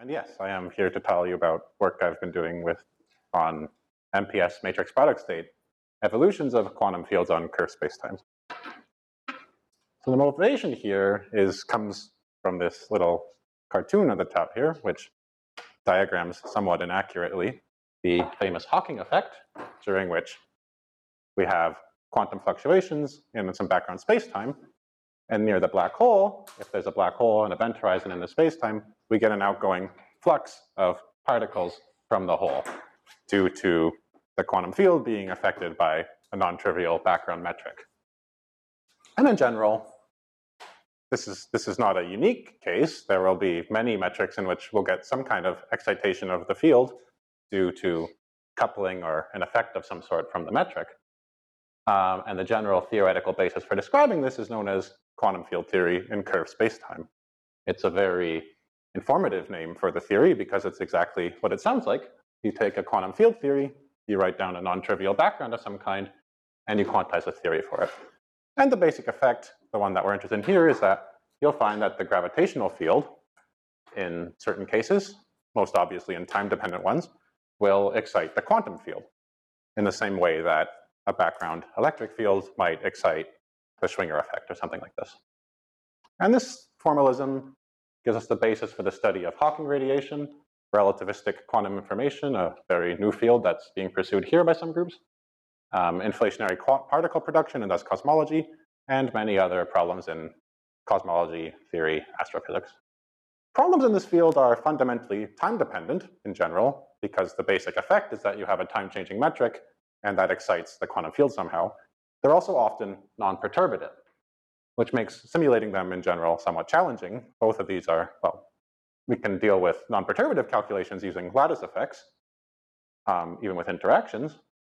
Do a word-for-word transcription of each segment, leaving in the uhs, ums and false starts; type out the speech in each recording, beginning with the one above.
and yes, I am here to tell you about work I've been doing with on M P S matrix product state evolutions of quantum fields on curved spacetimes. So the motivation here is comes from this little cartoon at the top here, which diagrams somewhat inaccurately the famous Hawking effect, during which we have quantum fluctuations in some background spacetime, and near the black hole, if there's a black hole and event horizon in the spacetime, we get an outgoing flux of particles from the hole due to the quantum field being affected by a non-trivial background metric. And in general, this is, this is not a unique case. There will be many metrics in which we'll get some kind of excitation of the field due to coupling or an effect of some sort from the metric. Um, and the general theoretical basis for describing this is known as quantum field theory in curved spacetime. It's a very informative name for the theory because it's exactly what it sounds like. You take a quantum field theory, you write down a non-trivial background of some kind, and you quantize a theory for it. And the basic effect, the one that we're interested in here, is that you'll find that the gravitational field, in certain cases, most obviously in time-dependent ones, will excite the quantum field in the same way that a background electric field might excite the Schwinger effect or something like this. And this formalism gives us the basis for the study of Hawking radiation, relativistic quantum information, a very new field that's being pursued here by some groups, um, inflationary particle production and thus cosmology, and many other problems in cosmology, theory, astrophysics. Problems in this field are fundamentally time-dependent in general, because the basic effect is that you have a time-changing metric and that excites the quantum field somehow. They're also often non-perturbative, which makes simulating them in general somewhat challenging. Both of these are, well, we can deal with non-perturbative calculations using lattice effects, um, even with interactions.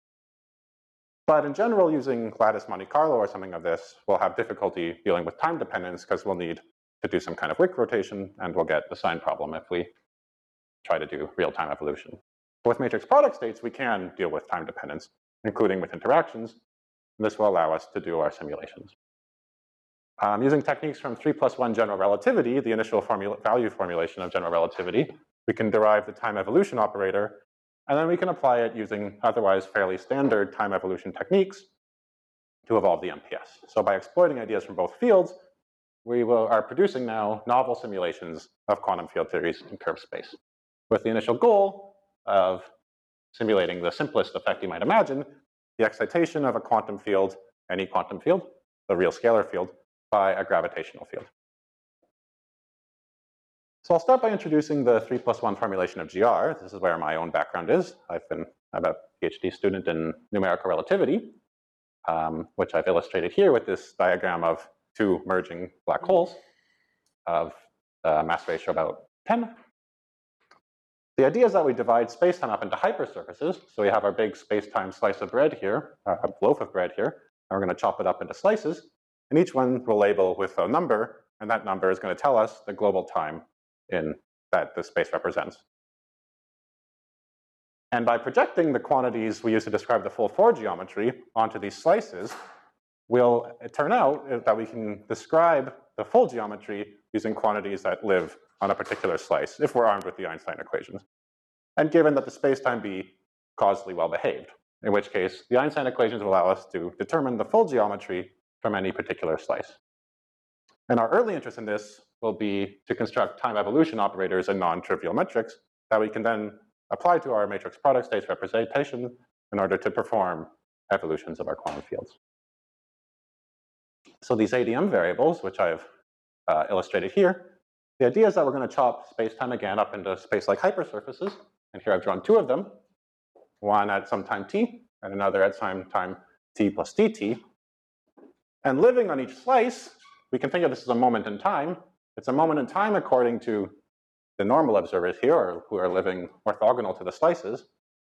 But in general, using lattice Monte Carlo or something of this, we'll have difficulty dealing with time dependence because we'll need to do some kind of Wick rotation, and we'll get the sign problem if we try to do real-time evolution. But with matrix product states, we can deal with time dependence, including with interactions. And this will allow us to do our simulations. Um, using techniques from three plus one general relativity, the initial formula, value formulation of general relativity, we can derive the time evolution operator, and then we can apply it using otherwise fairly standard time evolution techniques to evolve the M P S. So by exploiting ideas from both fields, we will, are producing now novel simulations of quantum field theories in curved space, with the initial goal of simulating the simplest effect you might imagine, the excitation of a quantum field, any quantum field, the real scalar field, by a gravitational field. So I'll start by introducing the three plus one formulation of G R. This is where my own background is. I've been I'm a PhD student in numerical relativity, um, which I've illustrated here with this diagram of two merging black holes of a mass ratio about ten. The idea is that we divide spacetime up into hypersurfaces. So we have our big spacetime slice of bread here, uh, a loaf of bread here, and we're going to chop it up into slices. And each one will label with a number, and that number is going to tell us the global time in that the space represents. And by projecting the quantities we use to describe the full four geometry onto these slices, will turn out that we can describe the full geometry using quantities that live on a particular slice, if we're armed with the Einstein equations. And given that the spacetime be causally well behaved, in which case the Einstein equations will allow us to determine the full geometry from any particular slice. And our early interest in this will be to construct time evolution operators and non-trivial metrics that we can then apply to our matrix product states representation in order to perform evolutions of our quantum fields. So these A D M variables, which I've uh, illustrated here, the idea is that we're going to chop space-time again up into space-like hypersurfaces. And here I've drawn two of them, one at some time t, and another at some time t plus dt. And living on each slice, we can think of this as a moment in time. It's a moment in time according to the normal observers here, or who are living orthogonal to the slices.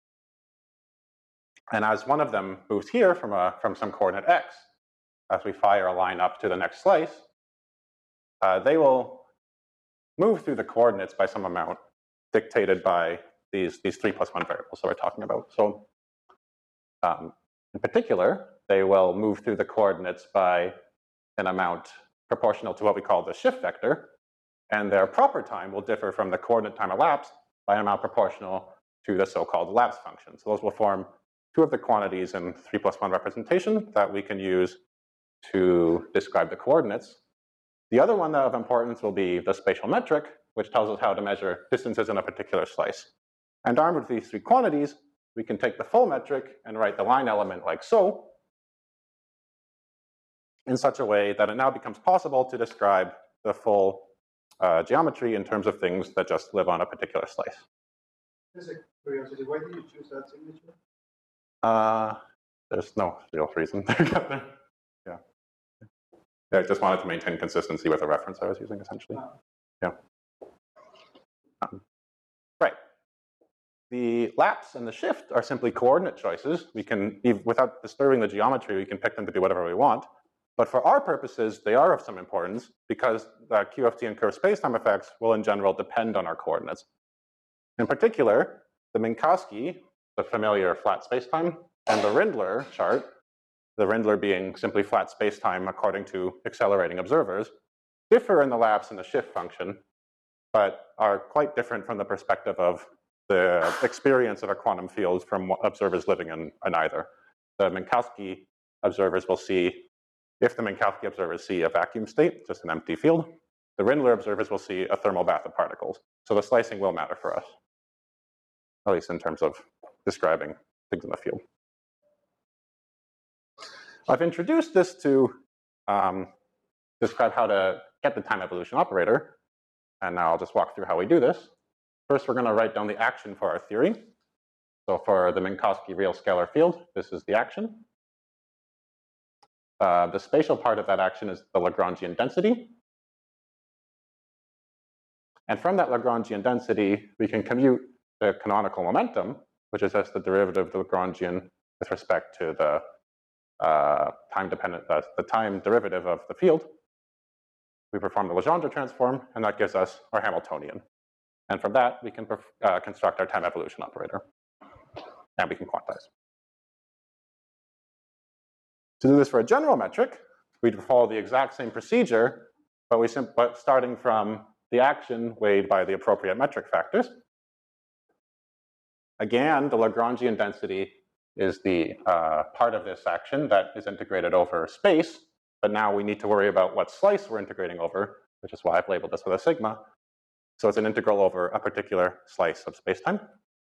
And as one of them moves here from, a, from some coordinate x, as we fire a line up to the next slice, uh, they will move through the coordinates by some amount dictated by these, these three plus one variables that we're talking about. So um, in particular, they will move through the coordinates by an amount proportional to what we call the shift vector. and their proper time will differ from the coordinate time elapsed by an amount proportional to the so-called elapsed function. So those will form two of the quantities in three plus one representation that we can use to describe the coordinates. The other one of importance will be the spatial metric, which tells us how to measure distances in a particular slice. And armed with these three quantities, we can take the full metric and write the line element like so, in such a way that it now becomes possible to describe the full uh, geometry in terms of things that just live on a particular slice. Just a curiosity, why did you choose that signature? Uh, there's no real reason. yeah. yeah. I just wanted to maintain consistency with the reference I was using, essentially. Oh. Yeah. Um, right. The lapse and the shift are simply coordinate choices. We can, without disturbing the geometry, we can pick them to do whatever we want. But for our purposes, they are of some importance because the Q F T and curved spacetime effects will in general depend on our coordinates. In particular, the Minkowski, the familiar flat spacetime, and the Rindler chart, the Rindler being simply flat spacetime according to accelerating observers, differ in the lapse and the shift function, but are quite different from the perspective of the experience of a quantum field from observers living in, in either. The Minkowski observers will see, if the Minkowski observers see a vacuum state, just an empty field, the Rindler observers will see a thermal bath of particles. So the slicing will matter for us, at least in terms of describing things in the field. I've introduced this to um, describe how to get the time evolution operator, and now I'll just walk through how we do this. First, we're going to write down the action for our theory. So for the Minkowski real scalar field, this is the action. Uh, the spatial part of that action is the Lagrangian density. And from that Lagrangian density, we can compute the canonical momentum, which is just the derivative of the Lagrangian with respect to the uh, time dependent, uh, the time derivative of the field. We perform the Legendre transform, and that gives us our Hamiltonian. And from that, we can uh, construct our time evolution operator, and we can quantize. To do this for a general metric, we'd follow the exact same procedure, but we but starting from the action weighed by the appropriate metric factors. Again, the Lagrangian density is the uh, part of this action that is integrated over space, but now we need to worry about what slice we're integrating over, which is why I've labeled this with a sigma. So it's an integral over a particular slice of spacetime.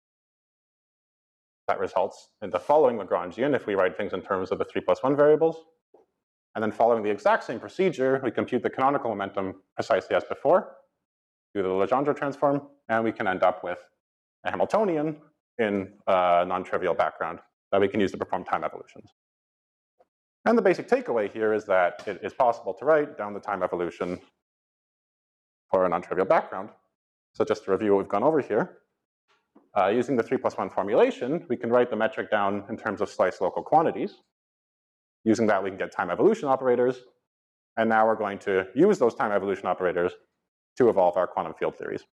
That results in the following Lagrangian if we write things in terms of the three plus one variables. And then following the exact same procedure, we compute the canonical momentum precisely as before, do the Legendre transform, and we can end up with a Hamiltonian in a non-trivial background that we can use to perform time evolutions. And the basic takeaway here is that it is possible to write down the time evolution for a non-trivial background. So just to review what we've gone over here, uh, using the three plus one formulation, we can write the metric down in terms of slice local quantities. Using that, we can get time evolution operators. And now we're going to use those time evolution operators to evolve our quantum field theories.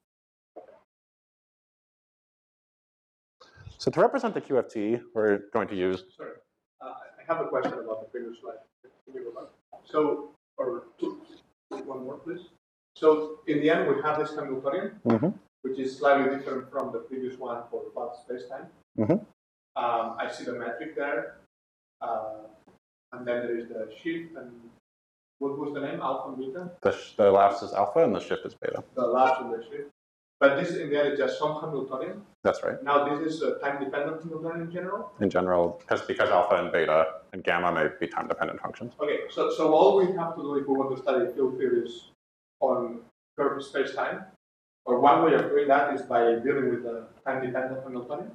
So to represent the Q F T, we're going to use... Sorry, uh, I have a question about the previous slide. Can you go back? So, or two, one more, please. So in the end, we have this Hamiltonian, mm-hmm. which is slightly different from the previous one for flat spacetime. Mm-hmm. um, I see the metric there, uh, and then there is the shift, and what was the name? Alpha and beta? The, the lapse is alpha, and the shift is beta. The lapse and the shift. But this in the end is just some Hamiltonian. That's right. Now this is a time-dependent Hamiltonian in general? In general, because because alpha and beta and gamma may be time-dependent functions. Okay, so, so all we have to do if we want to study field theories on curved space-time, or one way of doing that is by dealing with the time-dependent Hamiltonian?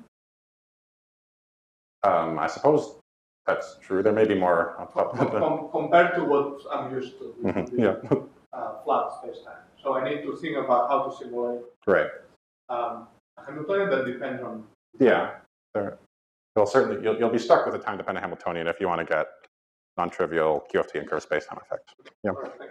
Um, I suppose that's true. There may be more. Com com compared to what I'm used to, mm-hmm. yeah. uh, flat space-time. So I need to think about how to simulate right. um, a Hamiltonian that depends on. Yeah, there, you'll certainly you'll, you'll be stuck with a time-dependent Hamiltonian if you want to get non-trivial Q F T and curved space-time effects. Yeah. Perfect.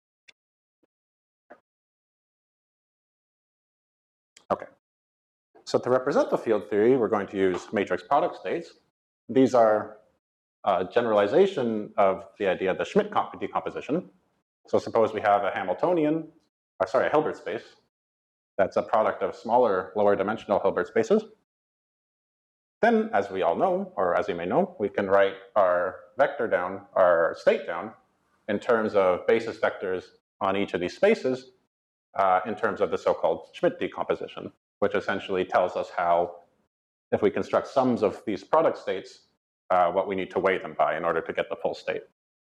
Okay. So to represent the field theory, we're going to use matrix product states. These are a generalization of the idea of the Schmidt decomposition. So suppose we have a Hamiltonian or sorry, a Hilbert space that's a product of smaller, lower dimensional Hilbert spaces, then, as we all know, or as you may know, we can write our vector down, our state down, in terms of basis vectors on each of these spaces, uh, in terms of the so-called Schmidt decomposition, which essentially tells us how, if we construct sums of these product states, uh, what we need to weigh them by in order to get the full state.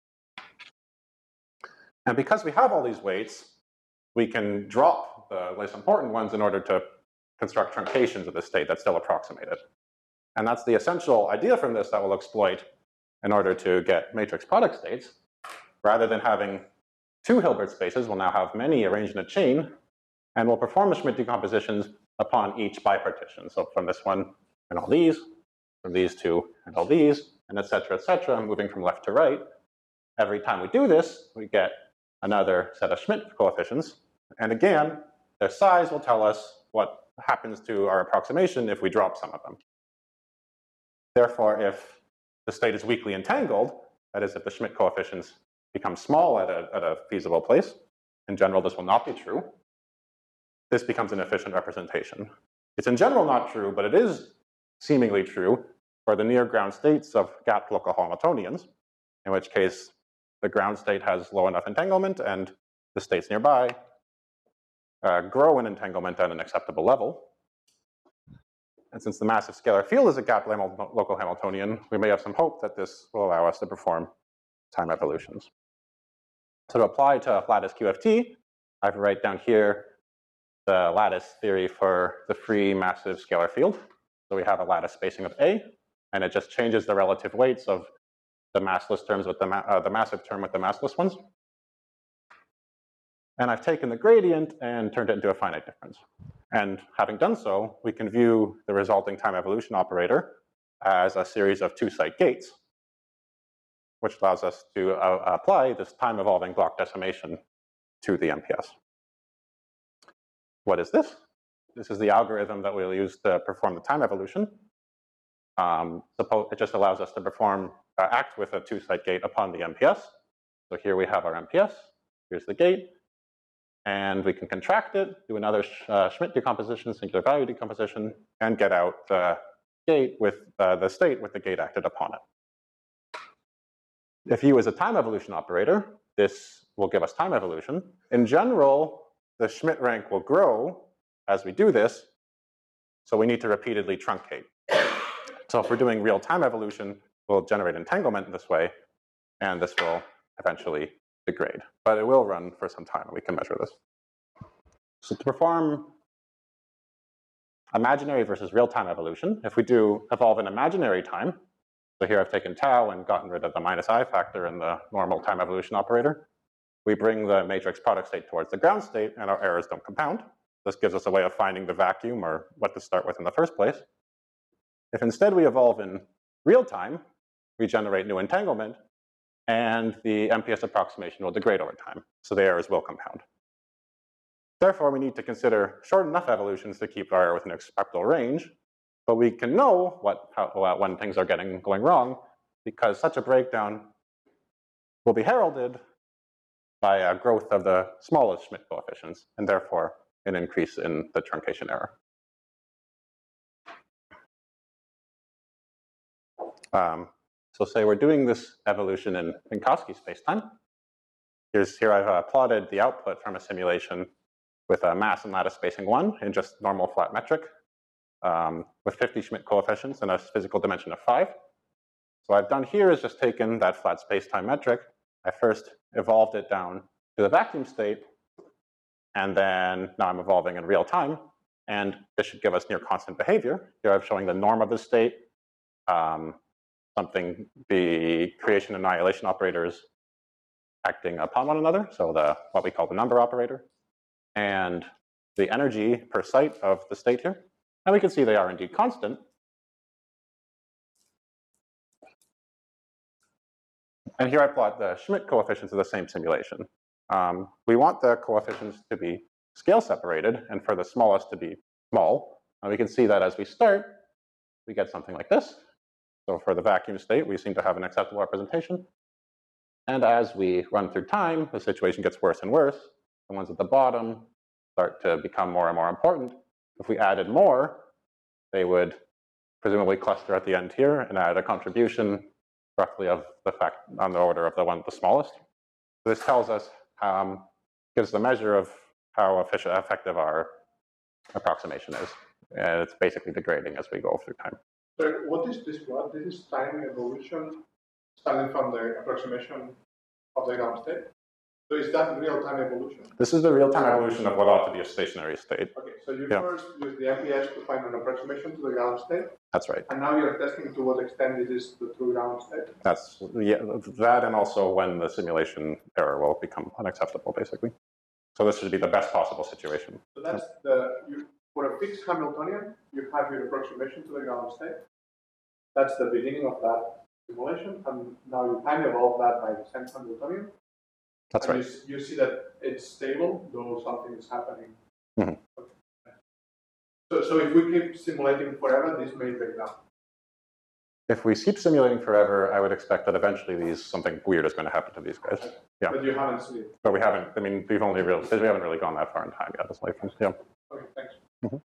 And because we have all these weights, we can drop the less important ones in order to construct truncations of the state that's still approximated. And that's the essential idea from this that we'll exploit in order to get matrix product states. Rather than having two Hilbert spaces, we'll now have many arranged in a chain, and we'll perform the Schmidt decompositions upon each bipartition. So from this one and all these, from these two and all these, and et cetera, et cetera, moving from left to right. Every time we do this, we get another set of Schmidt coefficients. And again, their size will tell us what happens to our approximation if we drop some of them. Therefore, if the state is weakly entangled, that is, if the Schmidt coefficients become small at a, at a feasible place, in general this will not be true, this becomes an efficient representation. It's in general not true, but it is seemingly true for the near ground states of gapped local Hamiltonians, in which case the ground state has low enough entanglement and the states nearby uh, grow in entanglement at an acceptable level. And since the massive scalar field is a gapped local Hamiltonian, we may have some hope that this will allow us to perform time evolutions. So to apply to lattice Q F T, I write down here the lattice theory for the free massive scalar field. So we have a lattice spacing of A, and it just changes the relative weights of the massless terms with the, ma uh, the massive term with the massless ones. And I've taken the gradient and turned it into a finite difference. And having done so, we can view the resulting time evolution operator as a series of two-site gates, which allows us to uh, apply this time-evolving block decimation to the M P S. What is this? This is the algorithm that we'll use to perform the time evolution. Um, suppose it just allows us to perform, uh, act with a two-site gate upon the M P S. So here we have our M P S, here's the gate, and we can contract it, do another uh, Schmidt decomposition, singular value decomposition, and get out the gate with uh, the state with the gate acted upon it. If U is a time evolution operator, this will give us time evolution. In general, the Schmidt rank will grow as we do this, so we need to repeatedly truncate. So if we're doing real time evolution, we'll generate entanglement in this way, and this will eventually degrade. But it will run for some time, and we can measure this. So to perform imaginary versus real-time evolution, if we do evolve in imaginary time, so here I've taken tau and gotten rid of the minus I factor in the normal time evolution operator, we bring the matrix product state towards the ground state, and our errors don't compound. This gives us a way of finding the vacuum or what to start with in the first place. If instead we evolve in real time, we generate new entanglement, and the M P S approximation will degrade over time, so the errors will compound. Therefore, we need to consider short enough evolutions to keep our error within an acceptable range, but we can know what, how, when things are getting going wrong, because such a breakdown will be heralded by a growth of the smallest Schmidt coefficients, and therefore an increase in the truncation error. Um, So say we're doing this evolution in Minkowski spacetime. Here's, here I've uh, plotted the output from a simulation with a mass and lattice spacing one in just normal flat metric um, with fifty Schmidt coefficients and a physical dimension of five. So what I've done here is just taken that flat spacetime metric. I first evolved it down to the vacuum state, and then now I'm evolving in real time, and this should give us near constant behavior. Here I'm showing the norm of the state, um, something, the creation and annihilation operators acting upon one another, so the what we call the number operator, and the energy per site of the state here. And we can see they are indeed constant. And here I plot the Schmidt coefficients of the same simulation. Um, we want the coefficients to be scale separated and for the smallest to be small. And we can see that as we start, we get something like this. So for the vacuum state, we seem to have an acceptable representation. And as we run through time, the situation gets worse and worse. The ones at the bottom start to become more and more important. If we added more, they would presumably cluster at the end here and add a contribution roughly of the fact on the order of the one the smallest. This tells us, um, gives the measure of how efficient, effective our approximation is. And it's basically degrading as we go through time. So what is this plot? This is time evolution starting from the approximation of the ground state. So is that real-time evolution? This is the real-time evolution of what ought to be a stationary state. Okay, so you yeah. first use the M P S to find an approximation to the ground state. That's right. And now you're testing to what extent it is the true ground state. That's yeah, that, and also when the simulation error will become unacceptable, basically. So this should be the best possible situation. So that's the you, for a fixed Hamiltonian, you have your approximation to the ground state. That's the beginning of that simulation, and now you time evolve that by the same Hamiltonian. That's and right. You, you see that it's stable, though something is happening. Mm-hmm. Okay. So, so if we keep simulating forever, this may break down. If we keep simulating forever, I would expect that eventually these something weird is going to happen to these guys. Okay. Yeah. But you haven't seen it. But we haven't. I mean, we've only really we haven't really gone that far in time yet. As life, yeah. Okay. Thanks. Mm-hmm.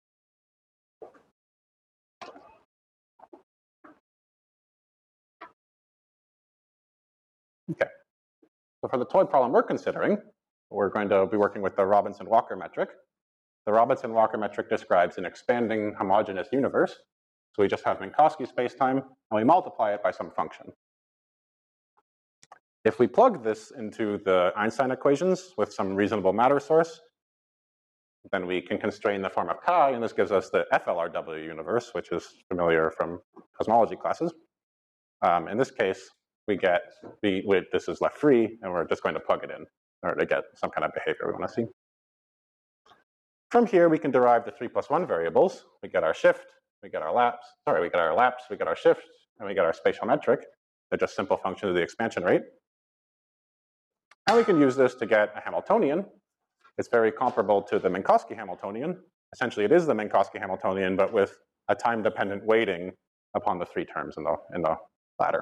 Okay. So for the toy problem we're considering, we're going to be working with the Robinson-Walker metric. The Robinson-Walker metric describes an expanding homogeneous universe. So we just have Minkowski spacetime, and we multiply it by some function. If we plug this into the Einstein equations with some reasonable matter source, then we can constrain the form of chi, and this gives us the F L R W universe, which is familiar from cosmology classes. Um, in this case, we get, we, we, this is left free, and we're just going to plug it in in order to get some kind of behavior we want to see. From here, we can derive the three plus one variables. We get our shift, we get our lapse, sorry, we get our lapse, we get our shift, and we get our spatial metric. They're just simple functions of the expansion rate. And we can use this to get a Hamiltonian. It's very comparable to the Minkowski Hamiltonian. Essentially, it is the Minkowski Hamiltonian, but with a time-dependent weighting upon the three terms in the, in the ladder.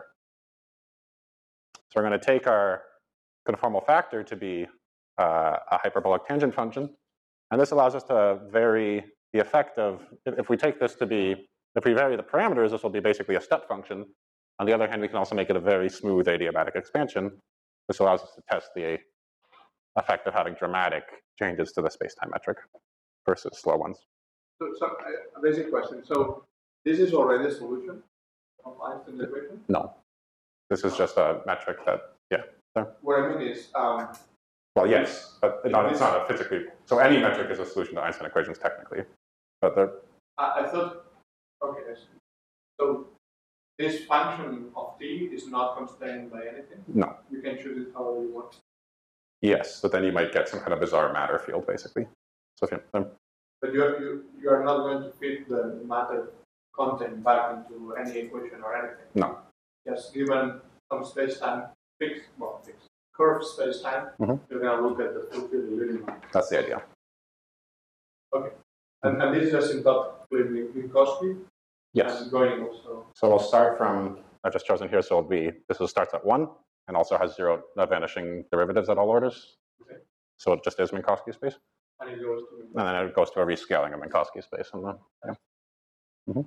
So we're going to take our conformal factor to be uh, a hyperbolic tangent function. And this allows us to vary the effect of, if we take this to be, if we vary the parameters, this will be basically a step function. On the other hand, we can also make it a very smooth adiabatic expansion. This allows us to test the effect of having dramatic changes to the spacetime metric versus slow ones. So, so a basic question. So this is already a solution of Einstein's equation? No. This is just a metric that, yeah. So. What I mean is, um, well, yes, but it's not, it's not a physically, so any metric is a solution to Einstein equations technically. But they're, I, I thought, okay, so this function of t is not constrained by anything? No. You can choose it however you want? Yes, but then you might get some kind of bizarre matter field, basically. So if you, um, but you are, you, you are not going to fit the matter content back into any equation or anything? No. Just given some space-time fixed, well, fixed, curved space-time, mm-hmm. You're going to look at the full field minimum. That's the idea. Okay. And, and this is asymptotically Minkowski? Yes. And going also. So we'll start from, I've just chosen here, so it'll be, this will starts at one and also has zero uh, vanishing derivatives at all orders. Okay. So it just is Minkowski space. And it goes to Minkowski. And then it goes to a rescaling of Minkowski space. And then, yeah. Mm-hmm.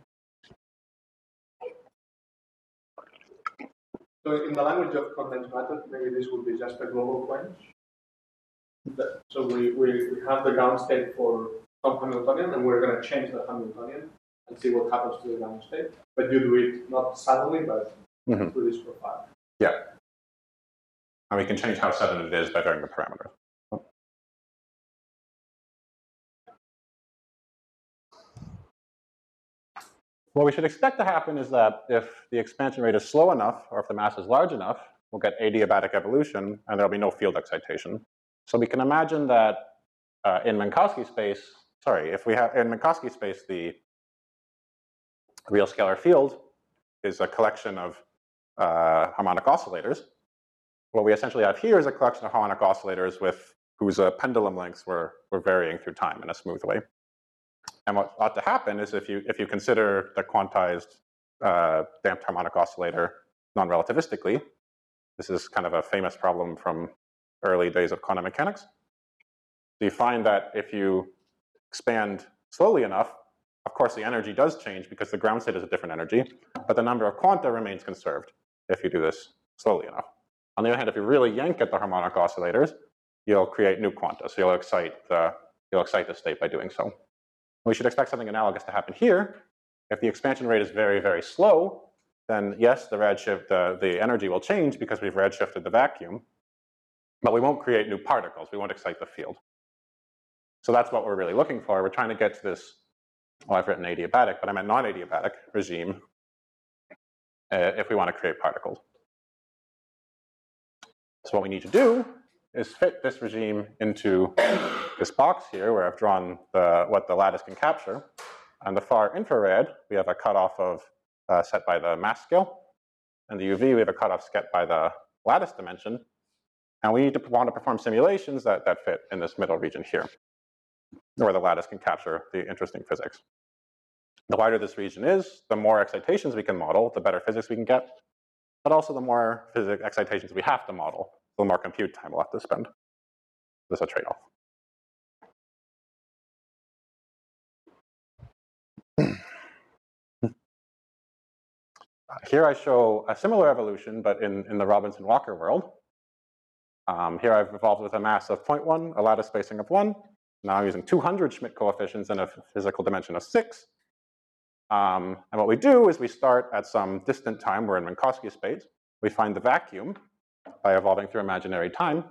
So in the language of condensed matter, maybe this would be just a global quench. So we, we, we have the ground state for some Hamiltonian, and we're going to change the Hamiltonian and see what happens to the ground state. But you do it not suddenly, but mm-hmm. through this profile. Yeah. And we can change how sudden it is by varying the parameter. What we should expect to happen is that if the expansion rate is slow enough, or if the mass is large enough, we'll get adiabatic evolution, and there'll be no field excitation. So we can imagine that uh, in Minkowski space, sorry, if we have in Minkowski space, the real scalar field is a collection of uh, harmonic oscillators. What we essentially have here is a collection of harmonic oscillators with whose uh, pendulum lengths were, were varying through time in a smooth way. And what ought to happen is if you, if you consider the quantized uh, damped harmonic oscillator non-relativistically, this is kind of a famous problem from early days of quantum mechanics. So you find that if you expand slowly enough, of course the energy does change because the ground state is a different energy, but the number of quanta remains conserved if you do this slowly enough. On the other hand, if you really yank at the harmonic oscillators, you'll create new quanta. So you'll excite the, you'll excite the state by doing so. We should expect something analogous to happen here. If the expansion rate is very, very slow, then yes, the redshift, the, the energy will change because we've redshifted the vacuum, but we won't create new particles. We won't excite the field. So that's what we're really looking for. We're trying to get to this, well, I've written adiabatic, but I meant non-adiabatic regime uh, if we want to create particles. So what we need to do is fit this regime into this box here where I've drawn the, what the lattice can capture. On the far infrared, we have a cutoff of uh, set by the mass scale. And the U V, we have a cutoff set by the lattice dimension. And we need to want to perform simulations that, that fit in this middle region here, where the lattice can capture the interesting physics. The wider this region is, the more excitations we can model, the better physics we can get, but also the more physics excitations we have to model, the more compute time we'll have to spend. There's a trade-off. Here I show a similar evolution, but in, in the Robinson-Walker world. Um, here I've evolved with a mass of zero point one, a lattice spacing of one. Now I'm using two hundred Schmidt coefficients and a physical dimension of six. Um, and what we do is we start at some distant time. We're in Minkowski space. We find the vacuum by evolving through imaginary time.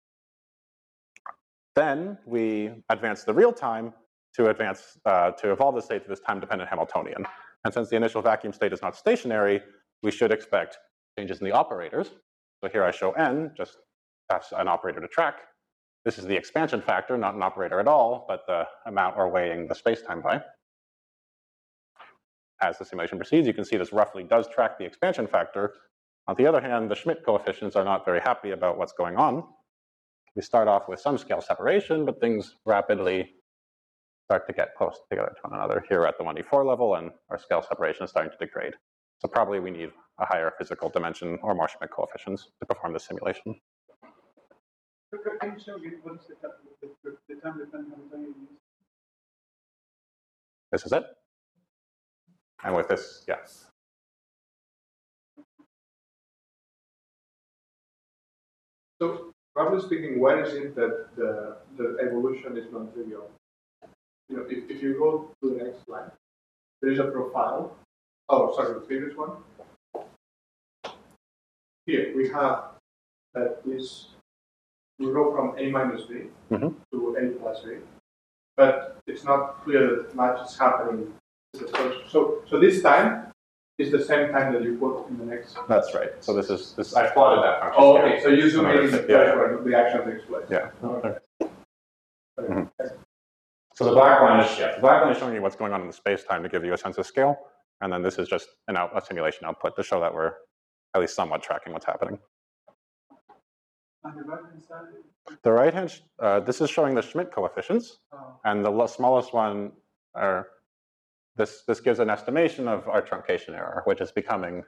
Then we advance the real time to advance uh, to evolve the state to this time-dependent Hamiltonian. And since the initial vacuum state is not stationary, we should expect changes in the operators. So here I show n, just that's an operator to track. This is the expansion factor, not an operator at all, but the amount we're weighing the space-time by. As the simulation proceeds, you can see this roughly does track the expansion factor. On the other hand, the Schmidt coefficients are not very happy about what's going on. We start off with some scale separation, but things rapidly start to get close together to one another. Here at the one D four level, and our scale separation is starting to degrade. So probably we need a higher physical dimension or more Schmidt coefficients to perform this simulation. Can you show again what is the time-dependent Hamiltonian? This is it. And with this, yes. So, roughly speaking, why is it that the, the evolution is non-trivial? You know, if, if you go to the next slide, there is a profile. Oh, sorry, the previous one. Here we have that this, we go from A minus B mm-hmm. to A plus B, but it's not clear that much is happening. So, so this time is the same time that you put in the next. That's right. So this is this. I plotted that function. Oh, okay. Here. So you zoom in the place yeah. where the action takes place. Yeah. Okay. Mm-hmm. So the black line is yeah, the black line is showing you what's going on in the space-time to give you a sense of scale, and then this is just an out, a simulation output to show that we're at least somewhat tracking what's happening. On the right-hand side. The right-hand, uh, this is showing the Schmidt coefficients, oh. and the smallest one are. This, this gives an estimation of our truncation error, which is becoming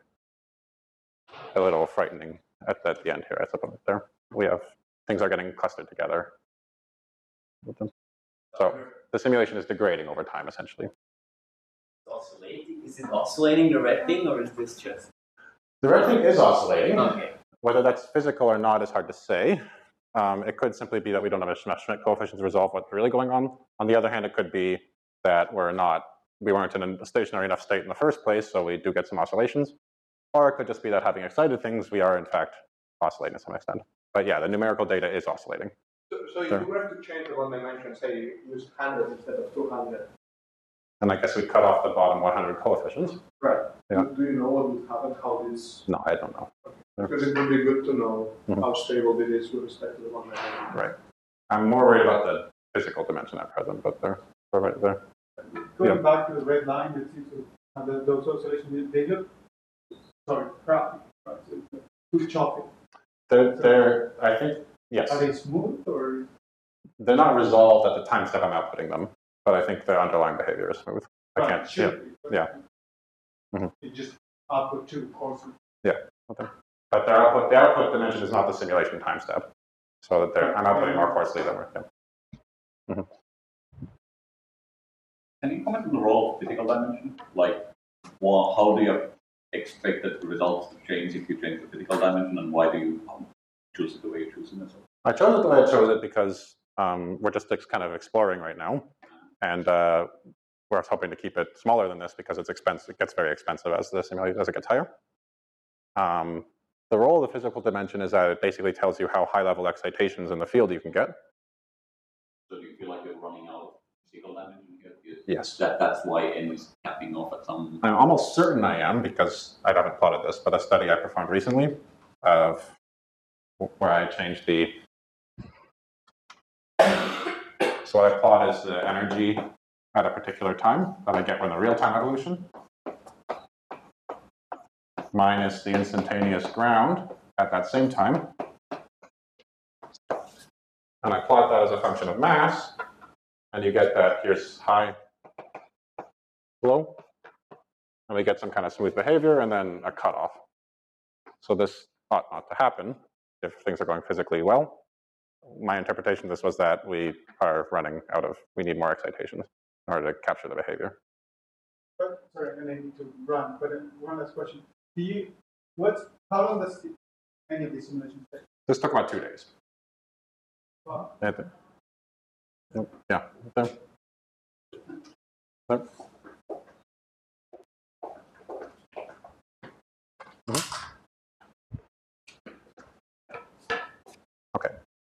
a little frightening at, at the end here, I suppose. There, we have things are getting clustered together with them. So the simulation is degrading over time, essentially. Oscillating? Is it oscillating the red thing, or is this just? The red thing is oscillating. Okay. Whether that's physical or not is hard to say. Um, it could simply be that we don't have enough Schmidt coefficients to resolve what's really going on. On the other hand, it could be that we're not. We weren't in a stationary enough state in the first place, so we do get some oscillations. Or it could just be that having excited things, we are in fact oscillating to some extent. But yeah, the numerical data is oscillating. So, so if you were to change the one dimension, say use one hundred instead of two hundred. And I guess we cut off the bottom one hundred coefficients. Right. Yeah. Do you know what would happen, how this? No, I don't know. Because it would be good to know mm-hmm. how stable it is with respect to the one dimension. Right. I'm more worried about the physical dimension at present, but they're, they're right there. Going yeah. back to the red line that seems to have the, those oscillations, they look, sorry, crappy, right? So too choppy. They're, they're, I think, yes. Are they smooth or? They're not resolved at the time step I'm outputting them, but I think the underlying behavior is smooth. I right, can't, yeah. Be, yeah. Mm-hmm. You just output two courses. Yeah, okay. But their output, the output dimension is not the simulation time step. So that they're, I'm outputting more coarsely than we're, yeah. Mm-hmm. Can you comment on the role of physical dimension? Like, well, how do you expect that the results to change if you change the physical dimension, and why do you um, choose it the way you choose it? I chose it the way I chose it because um, we're just kind of exploring right now, and uh, we're hoping to keep it smaller than this because it's expensive. It gets very expensive as the simulation as it gets higher. Um, the role of the physical dimension is that it basically tells you how high-level excitations in the field you can get. So do you feel like you're running out of physical dimension here? Yes. That, that's why N is capping off at some... I'm almost certain I am, because I haven't plotted this, but a study I performed recently of where I changed the... So what I plot is the energy at a particular time that I get when the real-time evolution minus the instantaneous ground at that same time. And I plot that as a function of mass, and you get that here's high, low, and we get some kind of smooth behavior and then a cutoff. So this ought not to happen if things are going physically well. My interpretation of this was that we are running out of, we need more excitations in order to capture the behavior. But, sorry, I need to run, but one last question. Do you, what's, how long does the, any of these simulations take? This took about two days. Wow. Yeah. Yeah. There. There. Mm-hmm. Okay.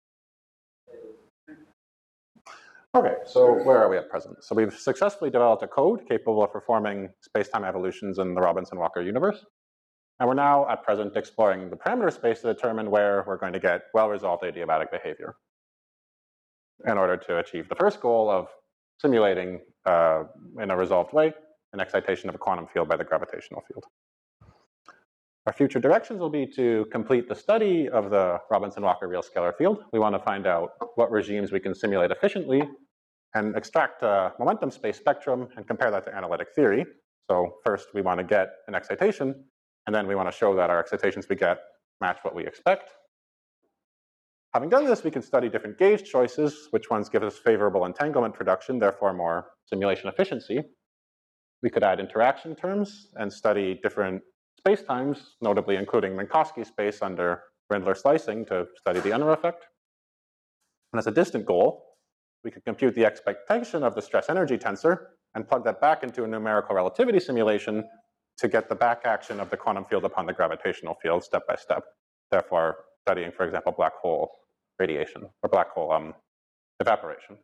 Okay, so where are we at present? So we've successfully developed a code capable of performing space-time evolutions in the Robinson-Walker universe. And we're now at present exploring the parameter space to determine where we're going to get well-resolved adiabatic behavior in order to achieve the first goal of simulating uh, in a resolved way an excitation of a quantum field by the gravitational field. Our future directions will be to complete the study of the Robinson-Walker real scalar field. We want to find out what regimes we can simulate efficiently and extract a momentum space spectrum and compare that to analytic theory. So first we want to get an excitation, and then we want to show that our excitations we get match what we expect. Having done this, we can study different gauge choices, which ones give us favorable entanglement production, therefore more simulation efficiency. We could add interaction terms and study different spacetimes, notably including Minkowski space under Rindler slicing to study the Unruh effect. And as a distant goal, we could compute the expectation of the stress energy tensor and plug that back into a numerical relativity simulation to get the back action of the quantum field upon the gravitational field step by step. Therefore, studying, for example, black hole radiation or black hole um, evaporation.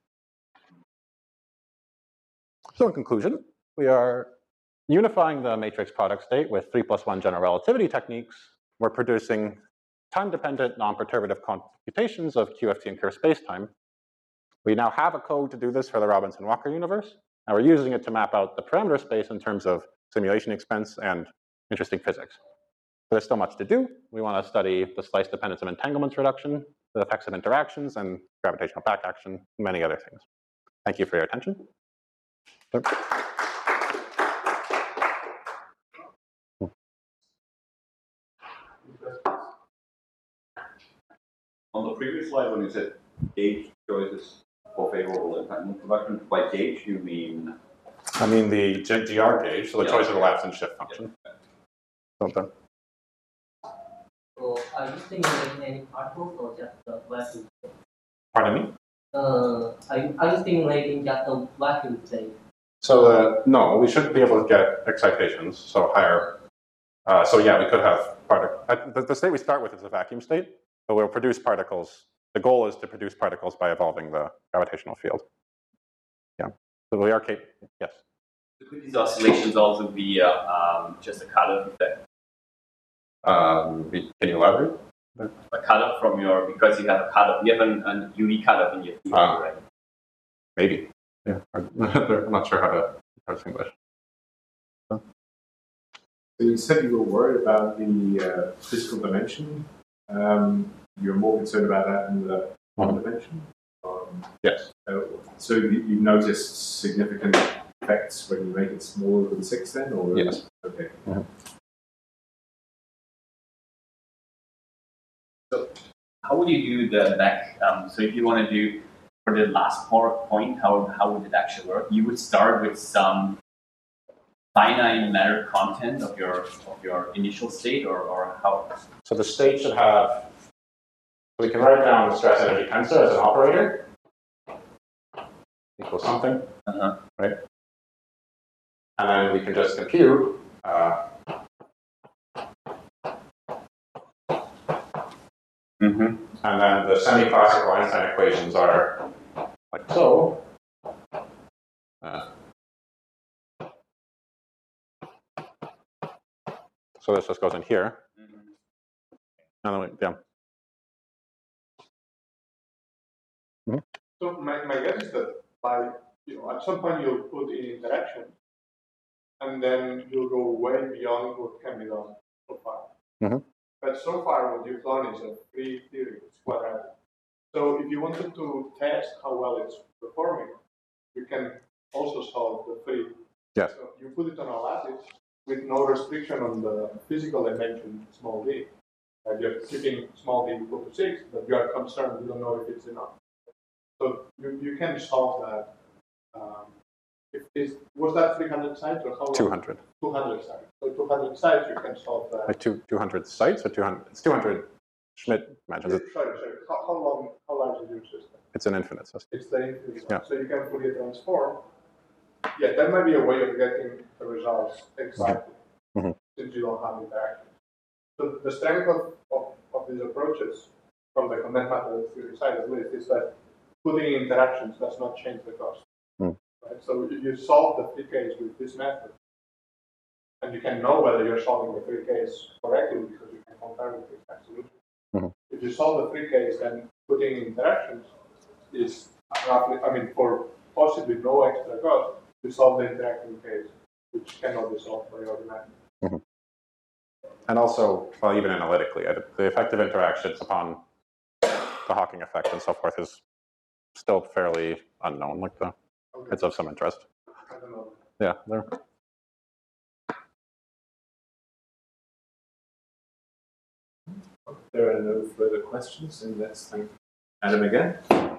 So in conclusion, we are unifying the matrix product state with three plus one general relativity techniques. We're producing time-dependent, non-perturbative computations of Q F T and Kerr spacetime. We now have a code to do this for the Robinson-Walker universe, and we're using it to map out the parameter space in terms of simulation expense and interesting physics. But there's still much to do. We want to study the slice dependence of entanglements reduction, the effects of interactions, and gravitational back action, and many other things. Thank you for your attention. On the previous slide, when you said gauge choices for favorable entanglement production, by gauge you mean? I mean the G R gauge, so the yeah, choice of the yeah. lapse and shift function. Yeah. So are you simulating any particles or just the vacuum state? Pardon me? Uh, are, you, are you simulating just a vacuum state? So uh, no, we should be able to get excitations, so higher. Uh, so yeah, we could have particles. The, the state we start with is a vacuum state, but we'll produce particles. The goal is to produce particles by evolving the gravitational field. Yeah, so we are capable, yes. Could these oscillations also be uh, um, just a cutoff effect? Um, can you elaborate? A cutoff from your, because you have a cutoff, you have an, an U V cutoff in your field, Uh, right? Maybe. Yeah, I'm not sure how to parse English. So you said you were worried about the uh, physical dimension. Um, you're more concerned about that than the one Mhm. dimension. Um, Yes. uh, so you, you noticed significant effects when you make it smaller than six, then, or Yes. Okay. Mhm. So how would you do the back? Um, so if you want to do, for the last point, how, how would it actually work? You would start with some finite matter content of your of your initial state, or, or how? So the state should have, we can write down the stress energy tensor as an operator, equals something, uh-huh. right? And then we can just compute uh, mm-hmm. and then the semi-classical Einstein equations are like so. Uh, so this just goes in here. Mm-hmm. And then we, yeah. Mm-hmm. So my, my guess is that by, you know, at some point you'll put in interaction, and then you'll go way beyond what can be done so far. Mm-hmm. But so far what you've done is a free theory, it's quadratic. So if you wanted to test how well it's performing, you can also solve the free. Yes. So you put it on a lattice with no restriction on the physical dimension, small d. Uh, you're keeping small d equal to six, but you are concerned, you don't know if it's enough. So you, you can solve that. Um, if is, was that three hundred sites or how long? two hundred. two hundred sites. So two hundred sites, you can solve that. Like two, 200 sites or two hundred? It's two hundred Schmidt matches. Sorry, sorry. How, how long, how large is your system? It's an infinite system. It's the infinite. Yeah. So you can Fourier transform. Yeah, that might be a way of getting the results exactly, mm-hmm. since you don't have interaction. So the strength of, of, of these approaches, from the condensed matter theory side at least, is that putting in interactions does not change the cost. Mm. Right? So if you solve the free case with this method, and you can know whether you're solving the free case correctly because you can compare with the exact solution. Mm-hmm. If you solve the free case, then putting in interactions is roughly, I mean, for possibly no extra cost, you solve the interacting case, which cannot be solved by ordinary. Mm-hmm. And also, well, even analytically, the effect of interactions upon the Hawking effect and so forth is still fairly unknown. Like the, okay. It's of some interest. I don't know. Yeah, there. There are no further questions, and let's thank Adam again.